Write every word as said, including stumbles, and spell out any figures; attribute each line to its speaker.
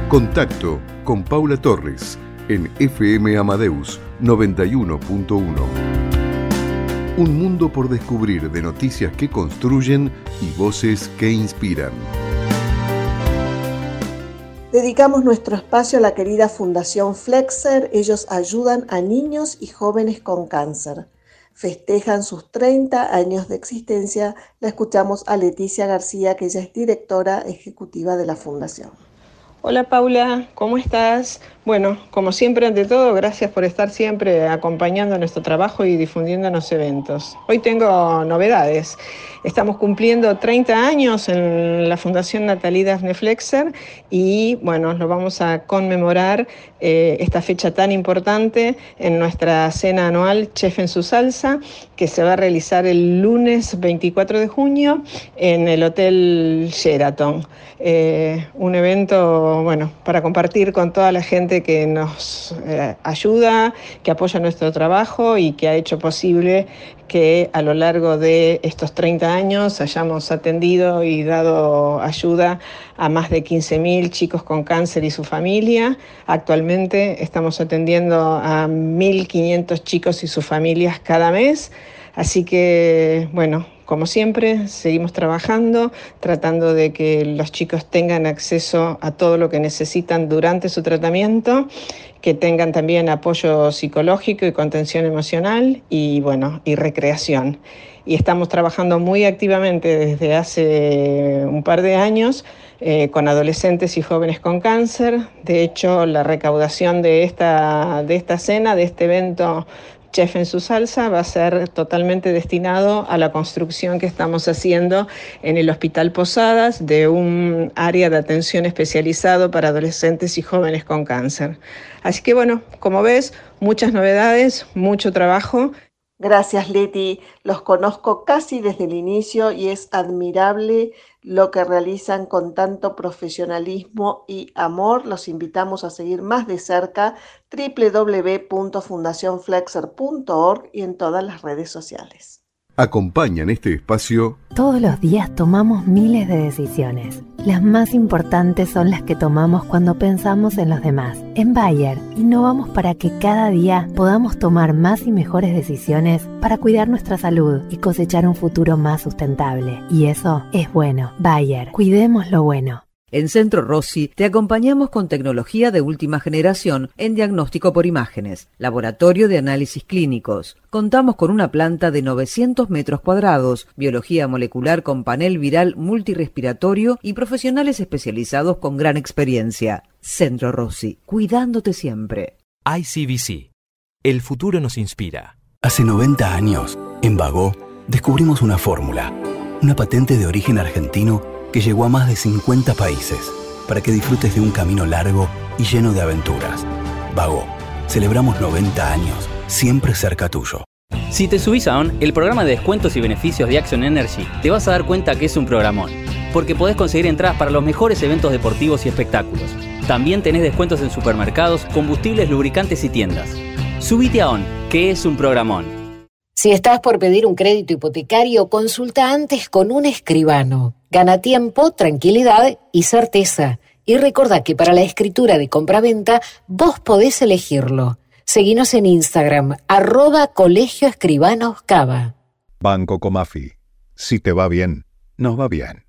Speaker 1: Contacto con Paula Torres en F M Amadeus noventa y uno punto uno. Un mundo por descubrir de noticias que construyen y voces que inspiran.
Speaker 2: Dedicamos nuestro espacio a la querida Fundación Flexer. Ellos ayudan a niños y jóvenes con cáncer. Festejan sus treinta años de existencia. La escuchamos a Leticia García, que ella es directora ejecutiva de la Fundación.
Speaker 3: Hola Paula, ¿cómo estás? Bueno, como siempre, ante todo, gracias por estar siempre acompañando nuestro trabajo y difundiendo los eventos. Hoy tengo novedades. Estamos cumpliendo treinta años en la Fundación Nathalie Daphne Flexer y, bueno, lo vamos a conmemorar eh, esta fecha tan importante en nuestra cena anual Chef en su Salsa, que se va a realizar el lunes veinticuatro de junio en el Hotel Sheraton. Eh, un evento, bueno, para compartir con toda la gente que nos eh, ayuda, que apoya nuestro trabajo y que ha hecho posible que a lo largo de estos treinta años hayamos atendido y dado ayuda a más de quince mil chicos con cáncer y su familia. Actualmente estamos atendiendo a mil quinientos chicos y sus familias cada mes. Así que, bueno, como siempre, seguimos trabajando, tratando de que los chicos tengan acceso a todo lo que necesitan durante su tratamiento, que tengan también apoyo psicológico y contención emocional y, bueno, y recreación. Y estamos trabajando muy activamente desde hace un par de años eh, con adolescentes y jóvenes con cáncer. De hecho, la recaudación de esta, de esta cena, de este evento Chef en su Salsa, va a ser totalmente destinado a la construcción que estamos haciendo en el Hospital Posadas de un área de atención especializado para adolescentes y jóvenes con cáncer. Así que bueno, como ves, muchas novedades, mucho trabajo.
Speaker 2: Gracias, Leti. Los conozco casi desde el inicio y es admirable lo que realizan con tanto profesionalismo y amor. Los invitamos a seguir más de cerca doble u doble u doble u punto fundación flexer punto org y en todas las redes sociales.
Speaker 1: Acompañan este espacio.
Speaker 4: Todos los días tomamos miles de decisiones. Las más importantes son las que tomamos cuando pensamos en los demás. En Bayer, innovamos para que cada día podamos tomar más y mejores decisiones para cuidar nuestra salud y cosechar un futuro más sustentable. Y eso es bueno. Bayer, cuidemos lo bueno.
Speaker 5: En Centro Rossi te acompañamos con tecnología de última generación en diagnóstico por imágenes, laboratorio de análisis clínicos. Contamos con una planta de novecientos metros cuadrados, biología molecular con panel viral multirrespiratorio y profesionales especializados con gran experiencia. Centro Rossi, cuidándote siempre.
Speaker 6: I C B C. El futuro nos inspira.
Speaker 7: Hace noventa años, en Bagó, descubrimos una fórmula, una patente de origen argentino que llegó a más de cincuenta países, para que disfrutes de un camino largo y lleno de aventuras. Bagó, celebramos noventa años, siempre cerca tuyo.
Speaker 8: Si te subís a O N, el programa de descuentos y beneficios de Action Energy, te vas a dar cuenta que es un programón, porque podés conseguir entradas para los mejores eventos deportivos y espectáculos. También tenés descuentos en supermercados, combustibles, lubricantes y tiendas. Subite a O N, que es un programón.
Speaker 9: Si estás por pedir un crédito hipotecario, consulta antes con un escribano. Gana tiempo, tranquilidad y certeza. Y recordá que para la escritura de compraventa, vos podés elegirlo. Seguinos en Instagram, arroba Colegio Escribanos Cava.
Speaker 10: Banco Comafi. Si te va bien, nos va bien.